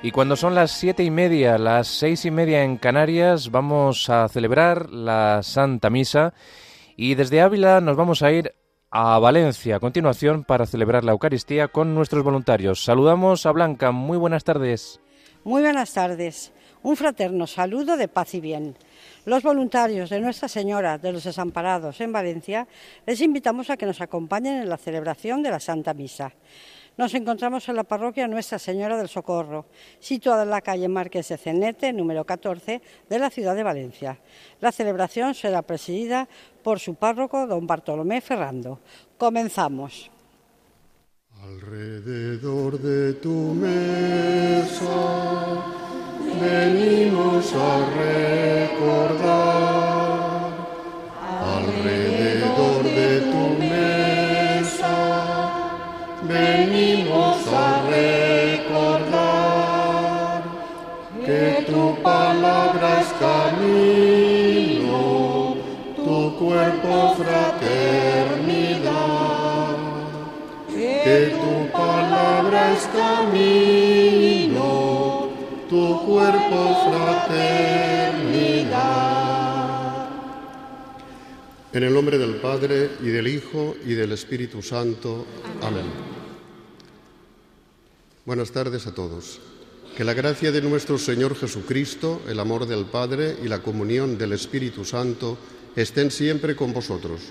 Y cuando son las 7:30, las 6:30 en Canarias, vamos a celebrar la Santa Misa y desde Ávila nos vamos a ir a Valencia a continuación para celebrar la Eucaristía con nuestros voluntarios. Saludamos a Blanca. Muy buenas tardes. Muy buenas tardes. Un fraterno saludo de paz y bien. Los voluntarios de Nuestra Señora de los Desamparados en Valencia les invitamos a que nos acompañen en la celebración de la Santa Misa. Nos encontramos en la parroquia Nuestra Señora del Socorro, situada en la calle Marqués de Cenete, número 14, de la ciudad de Valencia. La celebración será presidida por su párroco, don Bartolomé Ferrando. Comenzamos. Alrededor de tu mesa venimos a recordar. Alrededor de tu mesa venimos a recordar que tu palabra es camino, tu cuerpo fraternidad. Que tu palabra es camino, tu cuerpo fraternidad. En el nombre del Padre, y del Hijo, y del Espíritu Santo. Amén. Buenas tardes a todos. Que la gracia de nuestro Señor Jesucristo, el amor del Padre y la comunión del Espíritu Santo estén siempre con vosotros.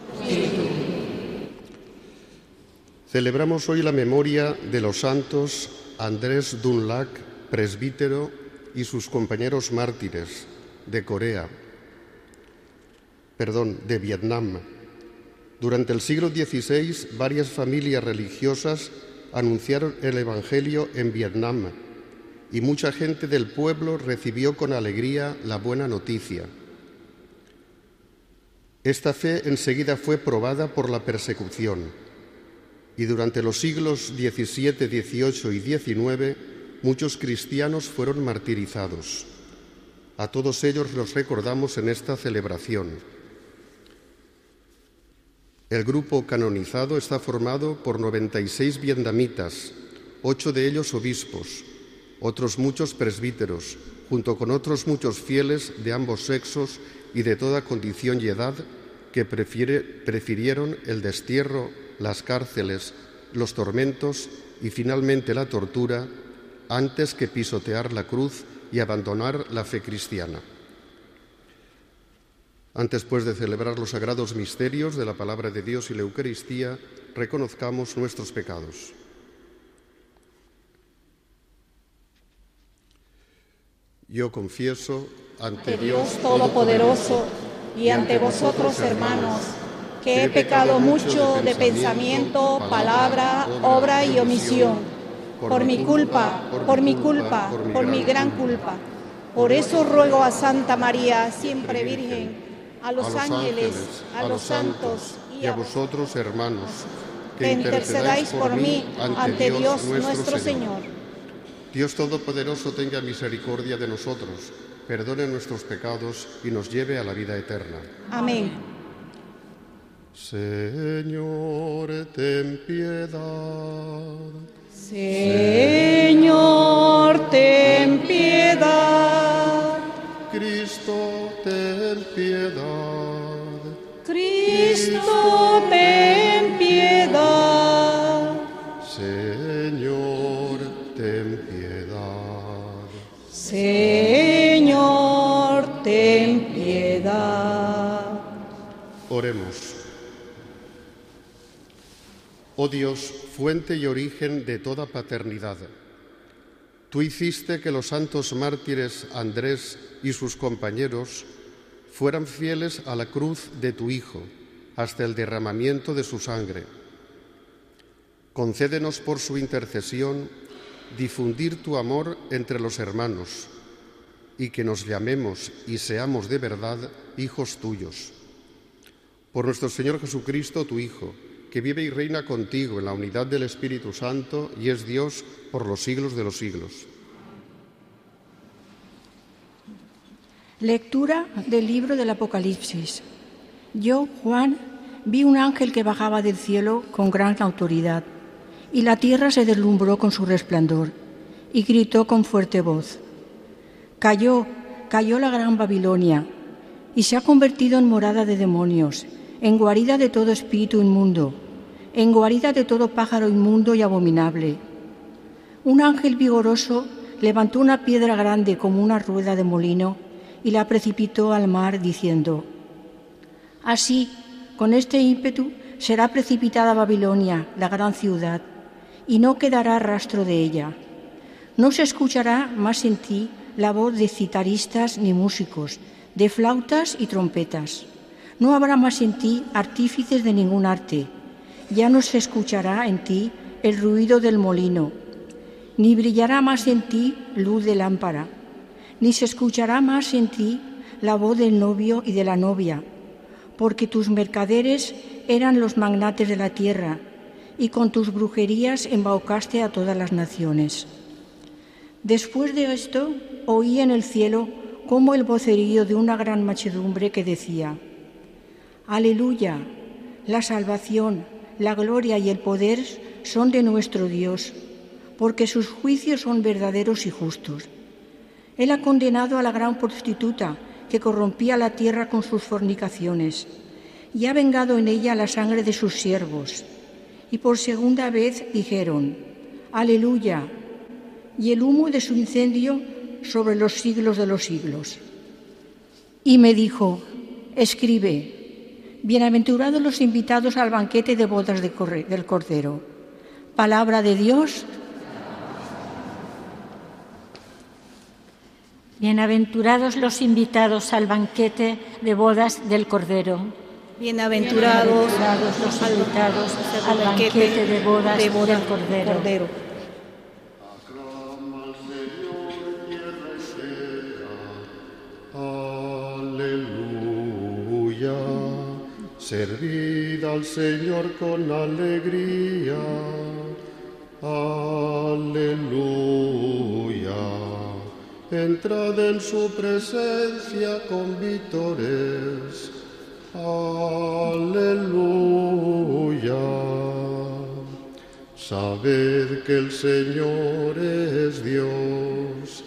Celebramos hoy la memoria de los santos Andrés Dunlac, presbítero, y sus compañeros mártires de Vietnam. Durante el siglo XVI, varias familias religiosas anunciaron el Evangelio en Vietnam y mucha gente del pueblo recibió con alegría la buena noticia. Esta fe enseguida fue probada por la persecución. Y durante los siglos XVII, XVIII y XIX, muchos cristianos fueron martirizados. A todos ellos los recordamos en esta celebración. El grupo canonizado está formado por 96 vietnamitas, 8 de ellos obispos, otros muchos presbíteros, junto con otros muchos fieles de ambos sexos y de toda condición y edad que prefirieron el destierro, las cárceles, los tormentos y finalmente la tortura antes que pisotear la cruz y abandonar la fe cristiana. Antes, pues, de celebrar los sagrados misterios de la palabra de Dios y la Eucaristía, reconozcamos nuestros pecados. Yo confieso ante Dios Todopoderoso y ante vosotros, hermanos, que he pecado mucho de pensamiento, palabra, obra y omisión, por mi gran culpa. Por eso ruego a Santa María, siempre Virgen, a los ángeles, a los santos y a vosotros, hermanos, que intercedáis por mí ante Dios nuestro Señor. Dios Todopoderoso tenga misericordia de nosotros, perdone nuestros pecados y nos lleve a la vida eterna. Amén. Señor, ten piedad. Señor, ten piedad. Cristo, ten piedad. Cristo, ten piedad. Señor, ten piedad. Señor, ten piedad. Oremos. Oh Dios, fuente y origen de toda paternidad, tú hiciste que los santos mártires Andrés y sus compañeros fueran fieles a la cruz de tu Hijo hasta el derramamiento de su sangre. Concédenos por su intercesión difundir tu amor entre los hermanos y que nos llamemos y seamos de verdad hijos tuyos. Por nuestro Señor Jesucristo, tu Hijo, que vive y reina contigo en la unidad del Espíritu Santo y es Dios por los siglos de los siglos. Lectura del libro del Apocalipsis. Yo, Juan, vi un ángel que bajaba del cielo con gran autoridad, y la tierra se deslumbró con su resplandor, y gritó con fuerte voz: «Cayó, cayó la gran Babilonia, y se ha convertido en morada de demonios, en guarida de todo espíritu inmundo, en guarida de todo pájaro inmundo y abominable». Un ángel vigoroso levantó una piedra grande como una rueda de molino y la precipitó al mar, diciendo: «Así, con este ímpetu, será precipitada Babilonia, la gran ciudad, y no quedará rastro de ella. No se escuchará más en ti la voz de citaristas ni músicos, de flautas y trompetas. No habrá más en ti artífices de ningún arte. Ya no se escuchará en ti el ruido del molino, ni brillará más en ti luz de lámpara, ni se escuchará más en ti la voz del novio y de la novia, porque tus mercaderes eran los magnates de la tierra, y con tus brujerías embaucaste a todas las naciones». Después de esto, oí en el cielo como el vocerío de una gran muchedumbre que decía: «Aleluya, la salvación, la gloria y el poder son de nuestro Dios, porque sus juicios son verdaderos y justos. Él ha condenado a la gran prostituta que corrompía la tierra con sus fornicaciones, y ha vengado en ella la sangre de sus siervos». Y por segunda vez dijeron: «Aleluya, y el humo de su incendio sobre los siglos de los siglos». Y me dijo: «Escribe, bienaventurados los invitados al banquete de bodas del Cordero». Palabra de Dios. Bienaventurados los invitados al banquete de bodas del Cordero. Bienaventurados los invitados al banquete de bodas del Cordero. Aleluya. Servid al Señor con alegría. Aleluya. Entrad en su presencia con vítores. Aleluya. Sabed que el Señor es Dios.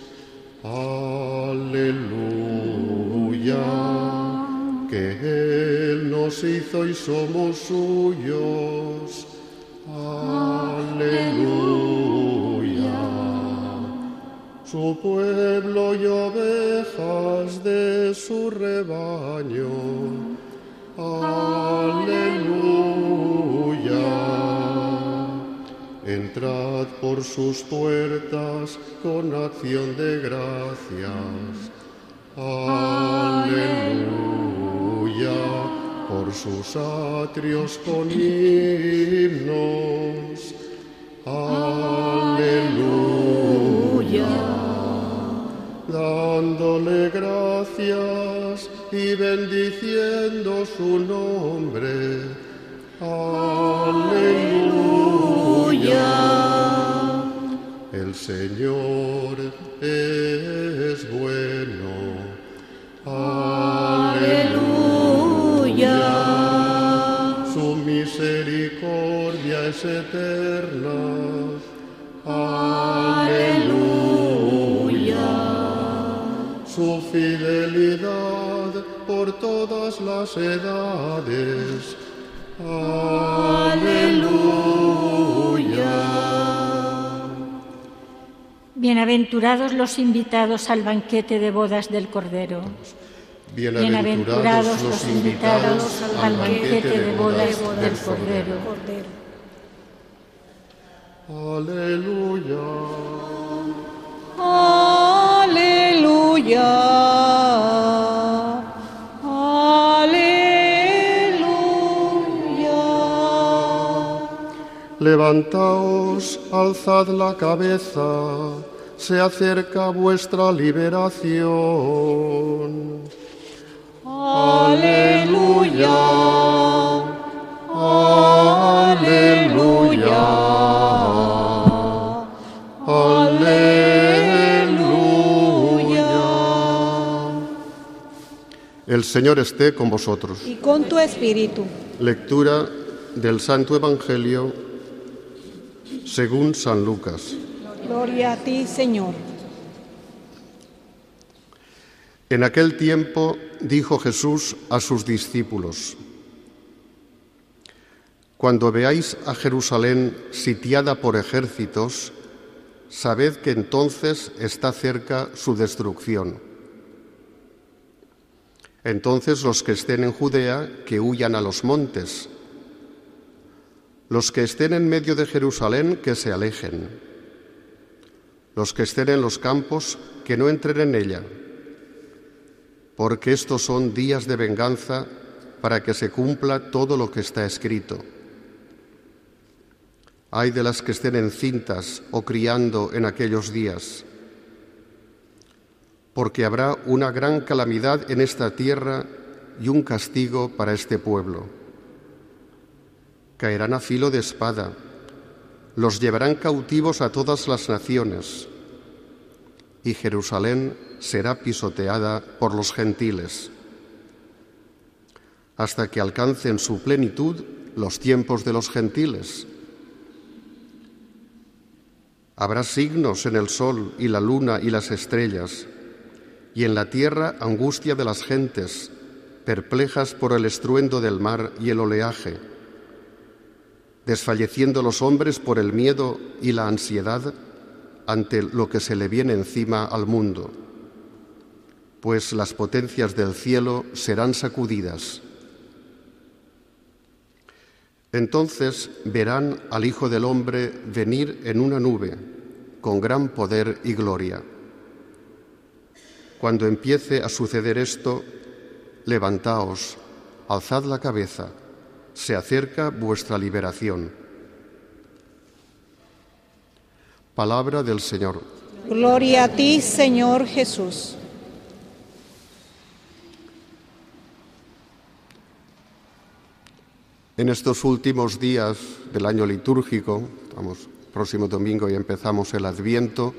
Aleluya. Que Él nos hizo y somos suyos. Aleluya. Su pueblo y ovejas de su rebaño. Aleluya. Entrad por sus puertas con acción de gracias. Aleluya. Por sus atrios con himnos. Aleluya. Dándole gracias y bendiciendo su nombre. Aleluya. El Señor es bueno. Aleluya. Su misericordia es eterna. Aleluya. Su fidelidad por todas las edades. Aleluya. Bienaventurados los invitados al banquete de bodas del Cordero. Bienaventurados los invitados al banquete de bodas del Cordero. Aleluya. Aleluya. Levantaos, alzad la cabeza, se acerca vuestra liberación. Aleluya. Aleluya. Aleluya. El Señor esté con vosotros. Y con tu espíritu. Lectura del Santo Evangelio según San Lucas. Gloria a ti, Señor. En aquel tiempo dijo Jesús a sus discípulos: Cuando veáis a Jerusalén sitiada por ejércitos, sabed que entonces está cerca su destrucción. Entonces los que estén en Judea, que huyan a los montes. Los que estén en medio de Jerusalén, que se alejen. Los que estén en los campos, que no entren en ella. Porque estos son días de venganza para que se cumpla todo lo que está escrito. Ay de las que estén encintas o criando en aquellos días, porque habrá una gran calamidad en esta tierra y un castigo para este pueblo. Caerán a filo de espada, los llevarán cautivos a todas las naciones, y Jerusalén será pisoteada por los gentiles, hasta que alcancen su plenitud los tiempos de los gentiles. Habrá signos en el sol y la luna y las estrellas, y en la tierra angustia de las gentes, perplejas por el estruendo del mar y el oleaje, desfalleciendo los hombres por el miedo y la ansiedad ante lo que se le viene encima al mundo, pues las potencias del cielo serán sacudidas. Entonces verán al Hijo del Hombre venir en una nube, con gran poder y gloria. Cuando empiece a suceder esto, levantaos, alzad la cabeza, se acerca vuestra liberación. Palabra del Señor. Gloria a ti, Señor Jesús. En estos últimos días del año litúrgico, estamos próximo domingo y empezamos el Adviento,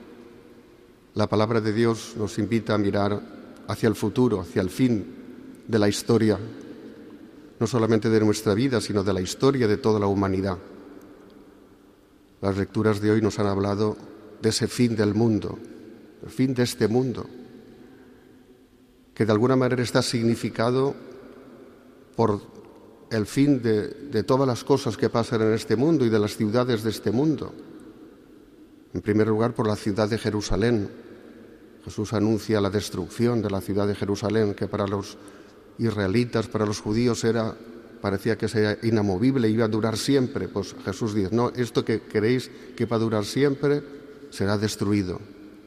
la palabra de Dios nos invita a mirar hacia el futuro, hacia el fin de la historia, no solamente de nuestra vida, sino de la historia de toda la humanidad. Las lecturas de hoy nos han hablado de ese fin del mundo, el fin de este mundo, que de alguna manera está significado por el fin de todas las cosas que pasan en este mundo y de las ciudades de este mundo. En primer lugar, por la ciudad de Jerusalén. Jesús anuncia la destrucción de la ciudad de Jerusalén, que para los israelitas, para los judíos parecía que sería inamovible, iba a durar siempre. Pues Jesús dice, no, esto que queréis que va a durar siempre será destruido.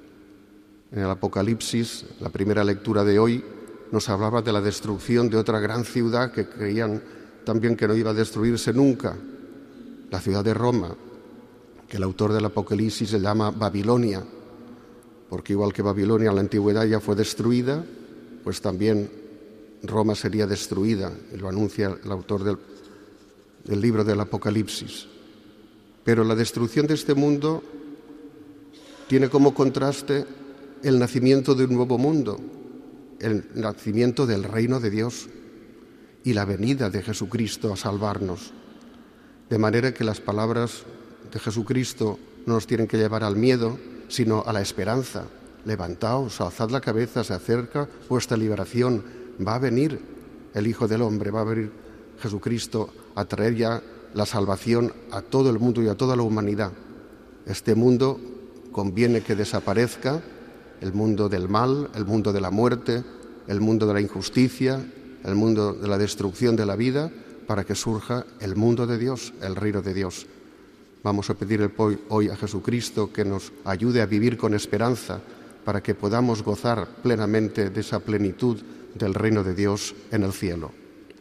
En el Apocalipsis, la primera lectura de hoy, nos hablaba de la destrucción de otra gran ciudad que creían también que no iba a destruirse nunca, la ciudad de Roma, que el autor del Apocalipsis se llama Babilonia, porque igual que Babilonia en la antigüedad ya fue destruida, pues también Roma sería destruida, y lo anuncia el autor del libro del Apocalipsis. Pero la destrucción de este mundo tiene como contraste el nacimiento de un nuevo mundo, el nacimiento del reino de Dios y la venida de Jesucristo a salvarnos. De manera que las palabras de Jesucristo no nos tienen que llevar al miedo, sino a la esperanza. Levantaos, alzad la cabeza, se acerca vuestra liberación. Va a venir el Hijo del Hombre, va a venir Jesucristo a traer ya la salvación a todo el mundo y a toda la humanidad. Este mundo conviene que desaparezca, el mundo del mal, el mundo de la muerte, el mundo de la injusticia, el mundo de la destrucción de la vida, para que surja el mundo de Dios, el reino de Dios. Vamos a pedir hoy a Jesucristo que nos ayude a vivir con esperanza para que podamos gozar plenamente de esa plenitud del reino de Dios en el cielo.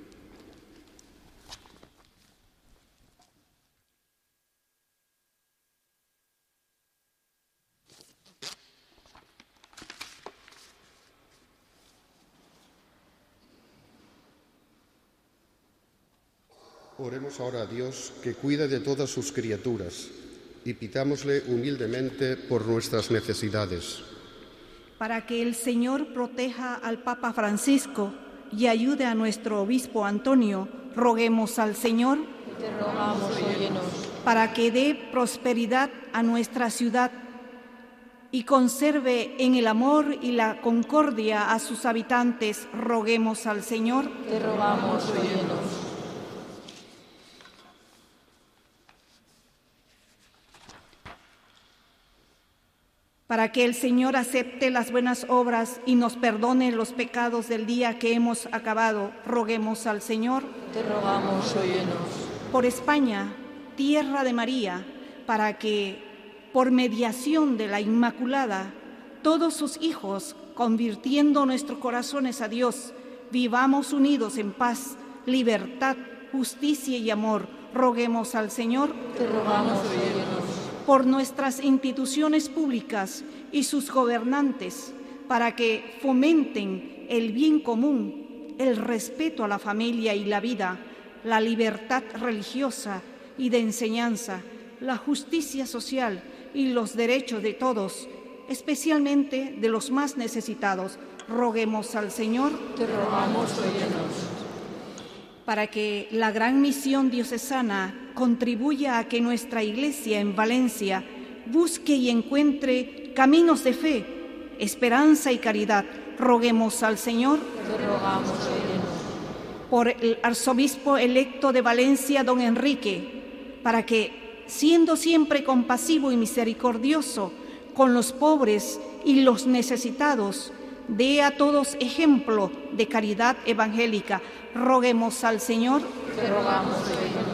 Oremos ahora a Dios, que cuida de todas sus criaturas, y pidámosle humildemente por nuestras necesidades. Para que el Señor proteja al Papa Francisco y ayude a nuestro obispo Antonio, roguemos al Señor. Te rogamos, óyenos. para que dé prosperidad a nuestra ciudad y conserve en el amor y la concordia a sus habitantes. Roguemos al Señor. Te rogamos, óyenos. Para que el Señor acepte las buenas obras y nos perdone los pecados del día que hemos acabado, roguemos al Señor. Te rogamos, óyenos. Por España, tierra de María, para que, por mediación de la Inmaculada, todos sus hijos, convirtiendo nuestros corazones a Dios, vivamos unidos en paz, libertad, justicia y amor. Roguemos al Señor. Te rogamos, óyenos. Por nuestras instituciones públicas y sus gobernantes, para que fomenten el bien común, el respeto a la familia y la vida, la libertad religiosa y de enseñanza, la justicia social y los derechos de todos, especialmente de los más necesitados. Roguemos al Señor. Te rogamos, óyenos. Para que la gran misión diocesana contribuya a que nuestra Iglesia en Valencia busque y encuentre caminos de fe, esperanza y caridad. Roguemos al Señor. Te rogamos, óyenos. Por el arzobispo electo de Valencia, don Enrique, para que, siendo siempre compasivo y misericordioso con los pobres y los necesitados, dé a todos ejemplo de caridad evangélica. Roguemos al Señor. Te rogamos, óyenos.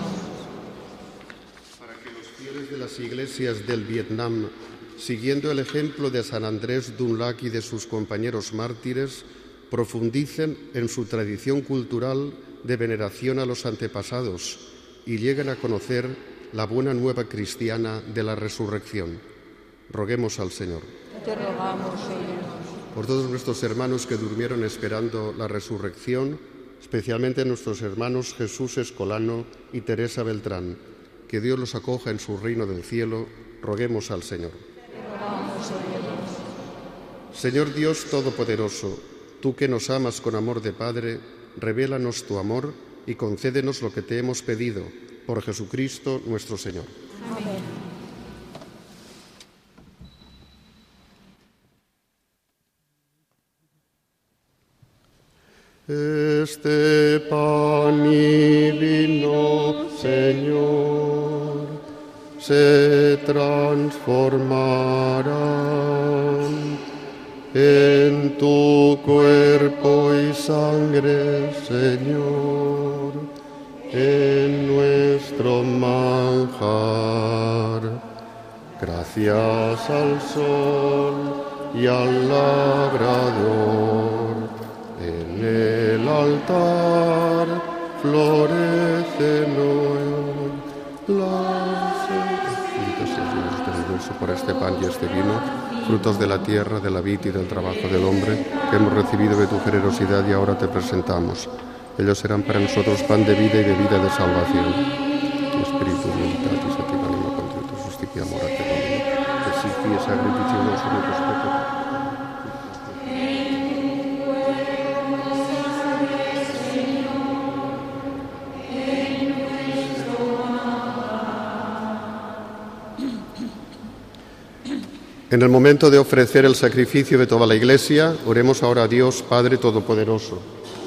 Para que los fieles de las iglesias del Vietnam, siguiendo el ejemplo de San Andrés Dunlac y de sus compañeros mártires, profundicen en su tradición cultural de veneración a los antepasados y lleguen a conocer la buena nueva cristiana de la resurrección. Roguemos al Señor. Te rogamos, óyenos. Por todos nuestros hermanos que durmieron esperando la resurrección, especialmente nuestros hermanos Jesús Escolano y Teresa Beltrán, que Dios los acoja en su reino del cielo, roguemos al Señor. Señor Dios Todopoderoso, tú que nos amas con amor de Padre, revélanos tu amor y concédenos lo que te hemos pedido, por Jesucristo nuestro Señor. Amén. Este pan y vino, Señor, se transformarán en tu cuerpo y sangre, Señor, en nuestro manjar. Gracias al sol y al labrador. En el altar florecen hoy las por este pan y este vino, frutos de la tierra, de la vid y del trabajo del hombre, que hemos recibido de tu generosidad y ahora te presentamos. Ellos serán para nosotros pan de vida y bebida de salvación. Espíritu Veritatis et anima contritus justitia morate Domini, et sic sacrificium nostrum et peccatum. En el momento de ofrecer el sacrificio de toda la Iglesia, oremos ahora a Dios Padre Todopoderoso.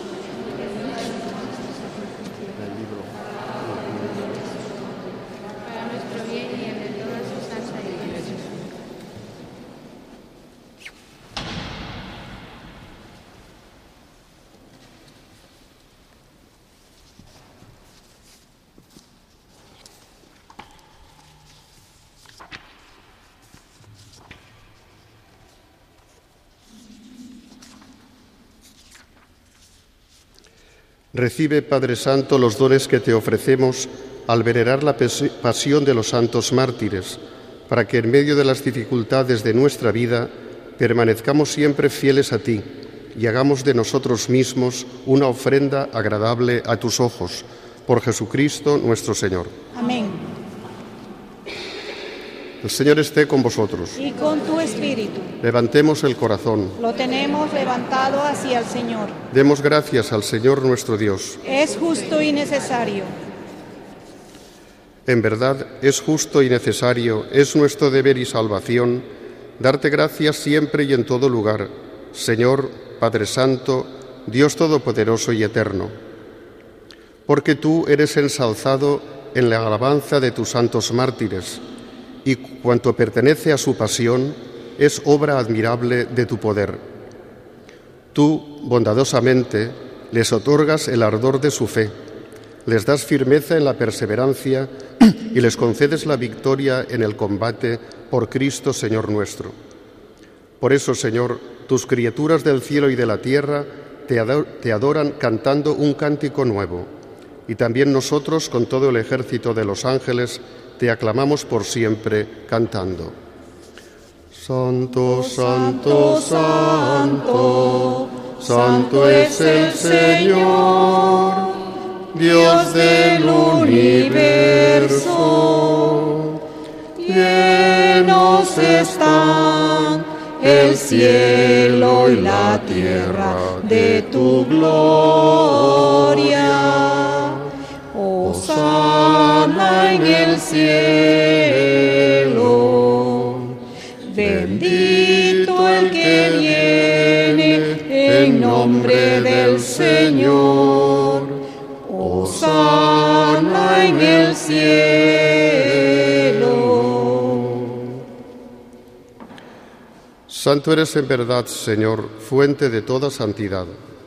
Recibe, Padre Santo, los dones que te ofrecemos al venerar la pasión de los santos mártires, para que en medio de las dificultades de nuestra vida permanezcamos siempre fieles a ti y hagamos de nosotros mismos una ofrenda agradable a tus ojos. Por Jesucristo nuestro Señor. Amén. El Señor esté con vosotros. Y con tu espíritu. Levantemos el corazón. Lo tenemos levantado hacia el Señor. Demos gracias al Señor nuestro Dios. Es justo y necesario. En verdad, es justo y necesario, es nuestro deber y salvación, darte gracias siempre y en todo lugar, Señor, Padre Santo, Dios Todopoderoso y Eterno, porque tú eres ensalzado en la alabanza de tus santos mártires, y cuanto pertenece a su pasión es obra admirable de tu poder. Tú, bondadosamente, les otorgas el ardor de su fe, les das firmeza en la perseverancia y les concedes la victoria en el combate por Cristo, Señor nuestro. Por eso, Señor, tus criaturas del cielo y de la tierra te adoran cantando un cántico nuevo, y también nosotros, con todo el ejército de los ángeles, te aclamamos por siempre, cantando. Santo, santo, santo, santo es el Señor, Dios del universo. Llenos están el cielo y la tierra de tu gloria. Hosana en el cielo. Bendito el que viene en nombre del Señor. Hosana en el cielo. Santo eres en verdad, Señor, fuente de toda santidad.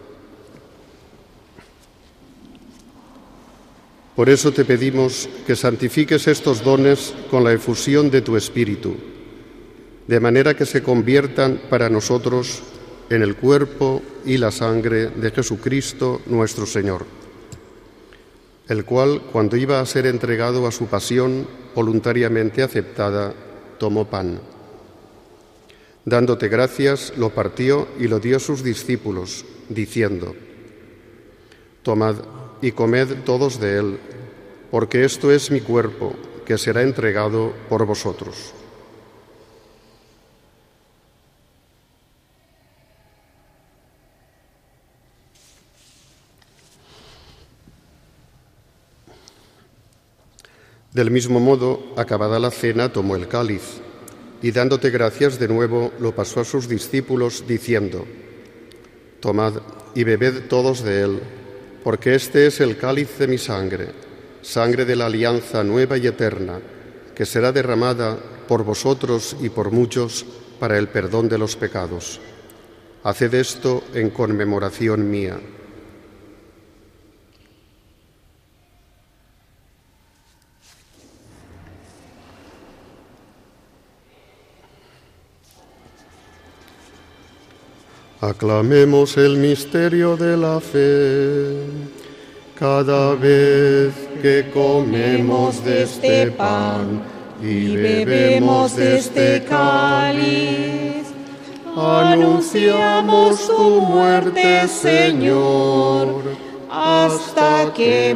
Por eso te pedimos que santifiques estos dones con la efusión de tu Espíritu, de manera que se conviertan para nosotros en el cuerpo y la sangre de Jesucristo nuestro Señor, el cual, cuando iba a ser entregado a su pasión voluntariamente aceptada, tomó pan. Dándote gracias, lo partió y lo dio a sus discípulos, diciendo: Tomad y comed todos de él, porque esto es mi cuerpo, que será entregado por vosotros. Del mismo modo, acabada la cena, tomó el cáliz, y dándote gracias de nuevo, lo pasó a sus discípulos, diciendo: Tomad y bebed todos de él, porque este es el cáliz de mi sangre, sangre de la alianza nueva y eterna, que será derramada por vosotros y por muchos para el perdón de los pecados. Haced esto en conmemoración mía. Aclamemos el misterio de la fe. Cada vez que comemos de este pan y bebemos de este cáliz, anunciamos tu muerte, Señor, hasta que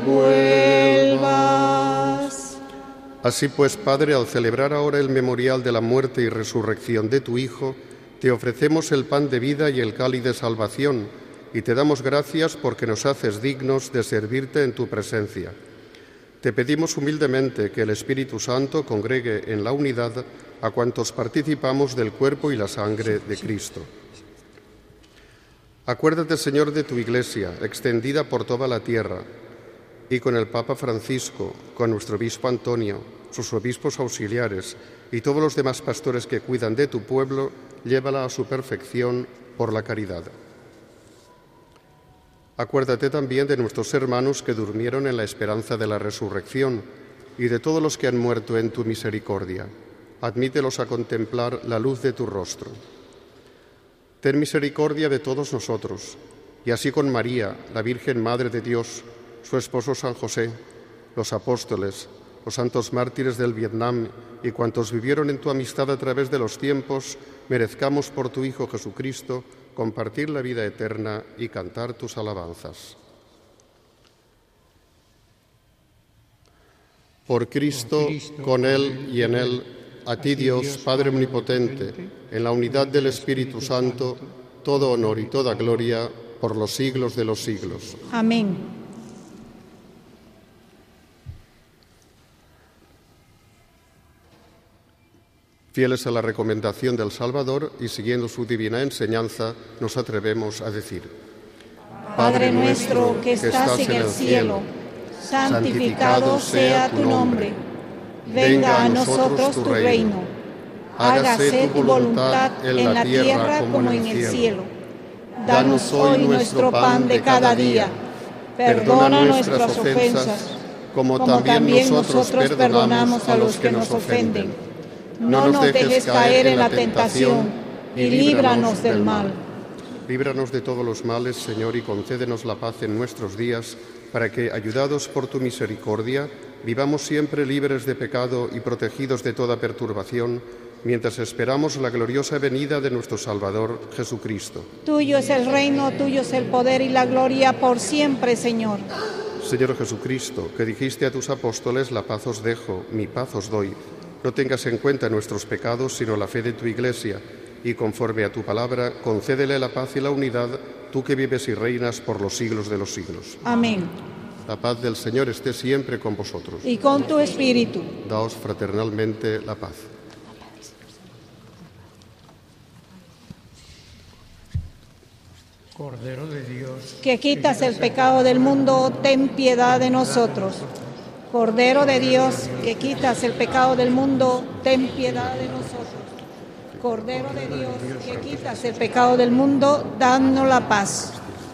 vuelvas. Así pues, Padre, al celebrar ahora el memorial de la muerte y resurrección de tu Hijo, te ofrecemos el pan de vida y el cáliz de salvación, y te damos gracias porque nos haces dignos de servirte en tu presencia. Te pedimos humildemente que el Espíritu Santo congregue en la unidad a cuantos participamos del cuerpo y la sangre de Cristo. Acuérdate, Señor, de tu Iglesia, extendida por toda la tierra, y con el Papa Francisco, con nuestro obispo Antonio, sus obispos auxiliares y todos los demás pastores que cuidan de tu pueblo, llévala a su perfección por la caridad. Acuérdate también de nuestros hermanos que durmieron en la esperanza de la resurrección y de todos los que han muerto en tu misericordia. Admítelos a contemplar la luz de tu rostro. Ten misericordia de todos nosotros, y así con María, la Virgen Madre de Dios, su esposo San José, los apóstoles, los santos mártires del Vietnam y cuantos vivieron en tu amistad a través de los tiempos, merezcamos por tu Hijo Jesucristo compartir la vida eterna y cantar tus alabanzas. Por Cristo, con Él y en Él, a ti Dios, Padre Omnipotente, en la unidad del Espíritu Santo, todo honor y toda gloria por los siglos de los siglos. Amén. Fieles a la recomendación del Salvador y siguiendo su divina enseñanza, nos atrevemos a decir: Padre nuestro que estás en el cielo, santificado sea tu nombre. Venga a nosotros tu reino. Hágase tu voluntad en la tierra como en el cielo. Danos hoy nuestro pan de cada día. Perdona nuestras ofensas, como también nosotros perdonamos a los que nos ofenden. No nos dejes caer en la tentación y líbranos del mal. Líbranos de todos los males, Señor, y concédenos la paz en nuestros días, para que, ayudados por tu misericordia, vivamos siempre libres de pecado y protegidos de toda perturbación, mientras esperamos la gloriosa venida de nuestro Salvador, Jesucristo. Tuyo es el reino, tuyo es el poder y la gloria por siempre, Señor. Señor Jesucristo, que dijiste a tus apóstoles: la paz os dejo, mi paz os doy. No tengas en cuenta nuestros pecados, sino la fe de tu Iglesia, y conforme a tu palabra, concédele la paz y la unidad, tú que vives y reinas por los siglos de los siglos. Amén. La paz del Señor esté siempre con vosotros. Y con tu espíritu. Daos fraternalmente la paz. Cordero de Dios, Que quitas el pecado del mundo, ten piedad de nosotros. Cordero de Dios, que quitas el pecado del mundo, ten piedad de nosotros. Cordero de Dios, que quitas el pecado del mundo, danos la paz.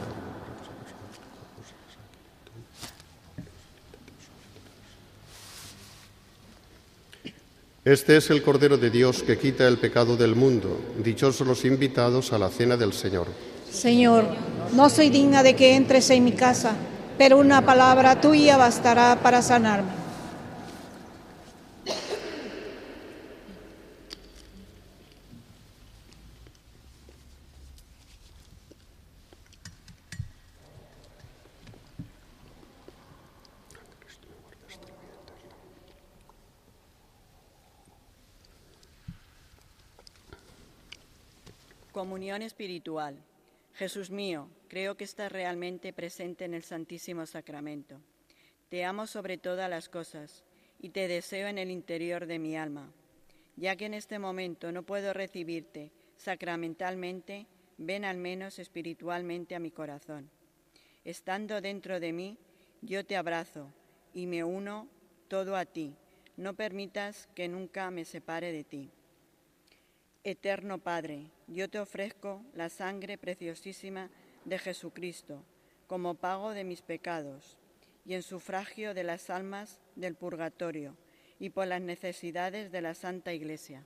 Este es el Cordero de Dios que quita el pecado del mundo. Dichosos los invitados a la cena del Señor. Señor, no soy digna de que entres en mi casa, pero una palabra tuya bastará para sanarme. Comunión espiritual. Jesús mío, creo que estás realmente presente en el Santísimo Sacramento. Te amo sobre todas las cosas y te deseo en el interior de mi alma. Ya que en este momento no puedo recibirte sacramentalmente, ven al menos espiritualmente a mi corazón. Estando dentro de mí, yo te abrazo y me uno todo a ti. No permitas que nunca me separe de ti. Eterno Padre, yo te ofrezco la sangre preciosísima de Jesucristo como pago de mis pecados y en sufragio de las almas del purgatorio y por las necesidades de la Santa Iglesia.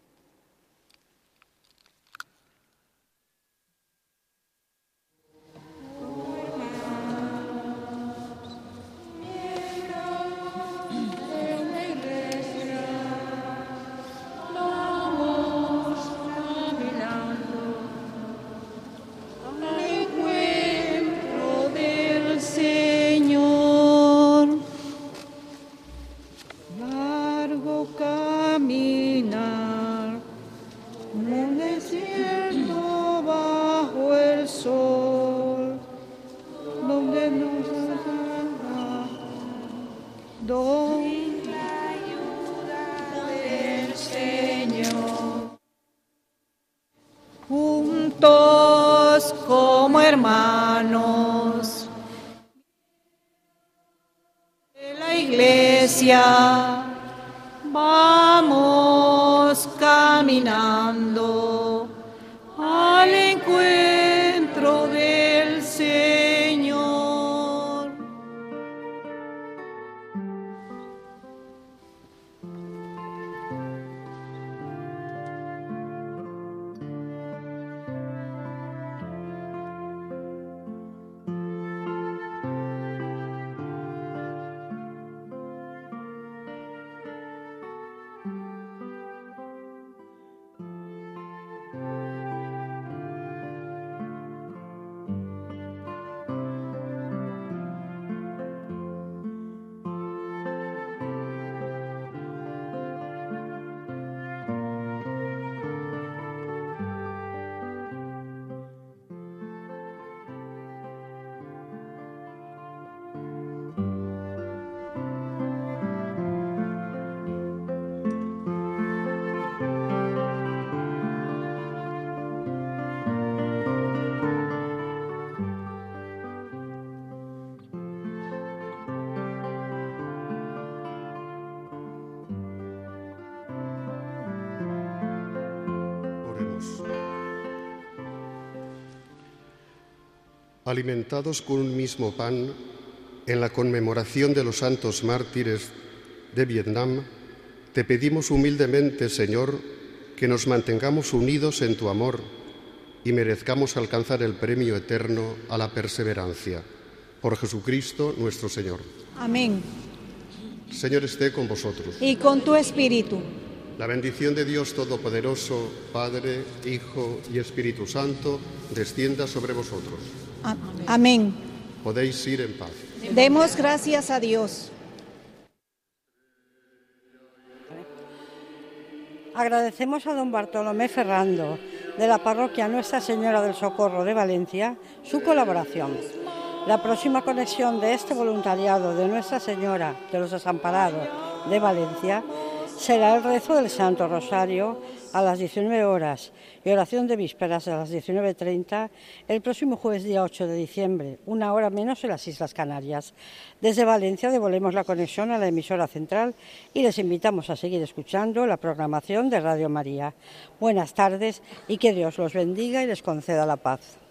Juntos como hermanos de la Iglesia, vamos caminando al encuentro del Señor. alimentados con un mismo pan, en la conmemoración de los santos mártires de Vietnam, te pedimos humildemente, Señor, que nos mantengamos unidos en tu amor y merezcamos alcanzar el premio eterno a la perseverancia. Por Jesucristo nuestro Señor. Amén. Señor esté con vosotros. Y con tu espíritu. La bendición de Dios Todopoderoso, Padre, Hijo y Espíritu Santo, descienda sobre vosotros. Amén. Podéis ir en paz. Demos gracias a Dios. Agradecemos a don Bartolomé Ferrando, de la parroquia Nuestra Señora del Socorro de Valencia, su colaboración. La próxima conexión de este voluntariado de Nuestra Señora de los Desamparados de Valencia será el rezo del Santo Rosario a las 19 horas y oración de vísperas a las 19:30 el próximo jueves día 8 de diciembre, una hora menos en las Islas Canarias. Desde Valencia devolvemos la conexión a la emisora central y les invitamos a seguir escuchando la programación de Radio María. Buenas tardes y que Dios los bendiga y les conceda la paz.